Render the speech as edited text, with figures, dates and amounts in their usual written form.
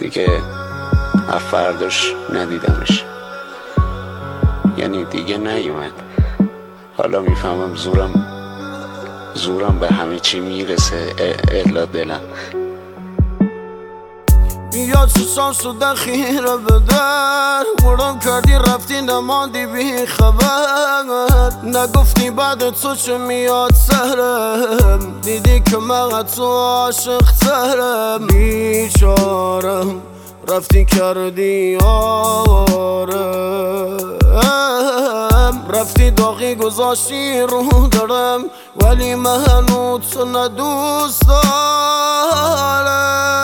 دیگه فرداش ندیدمش، یعنی دیگه نیومد. حالا میفهمم زورم به همه چی میرسه، الا دلم. بیا چشام شده خیره بدر، مرم کردی رفتی نماندی بی خبر، نگفتی بعد تو چه میاد سرم، دیدی که من تو عاشق ترم. بیچارم رفتی کردی آرم، رفتی داغی گذاشتی رو دارم، ولی من هنوز تو ندوست دارم.